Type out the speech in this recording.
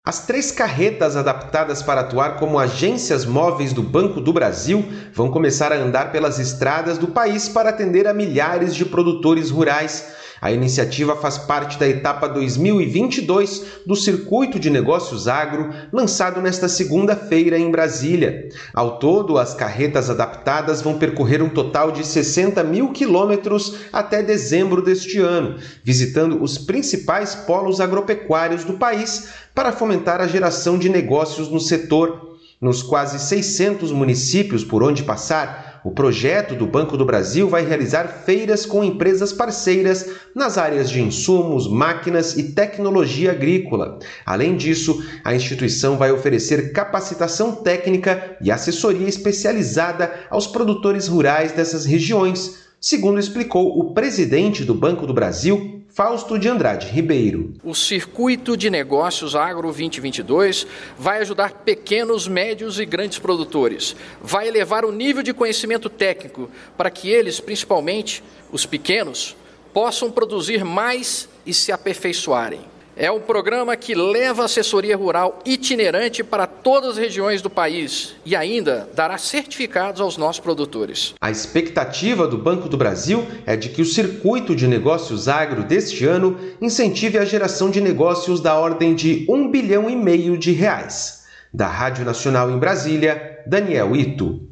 As 3 carretas adaptadas para atuar como agências móveis do Banco do Brasil vão começar a andar pelas estradas do país para atender a milhares de produtores rurais. A iniciativa faz parte da etapa 2022 do Circuito de Negócios Agro, lançado nesta segunda-feira em Brasília. Ao todo, as carretas adaptadas vão percorrer um total de 60 mil quilômetros até dezembro deste ano, visitando os principais polos agropecuários do país para fomentar a geração de negócios no setor. Nos quase 600 municípios por onde passar, o projeto do Banco do Brasil vai realizar feiras com empresas parceiras nas áreas de insumos, máquinas e tecnologia agrícola. Além disso, a instituição vai oferecer capacitação técnica e assessoria especializada aos produtores rurais dessas regiões, segundo explicou o presidente do Banco do Brasil, Fausto de Andrade Ribeiro. O Circuito de Negócios Agro 2022 vai ajudar pequenos, médios e grandes produtores. Vai elevar o nível de conhecimento técnico para que eles, principalmente os pequenos, possam produzir mais e se aperfeiçoarem. É um programa que leva assessoria rural itinerante para todas as regiões do país e ainda dará certificados aos nossos produtores. A expectativa do Banco do Brasil é de que o Circuito de Negócios Agro deste ano incentive a geração de negócios da ordem de R$ 1,5 bilhão. Da Rádio Nacional em Brasília, Daniel Ito.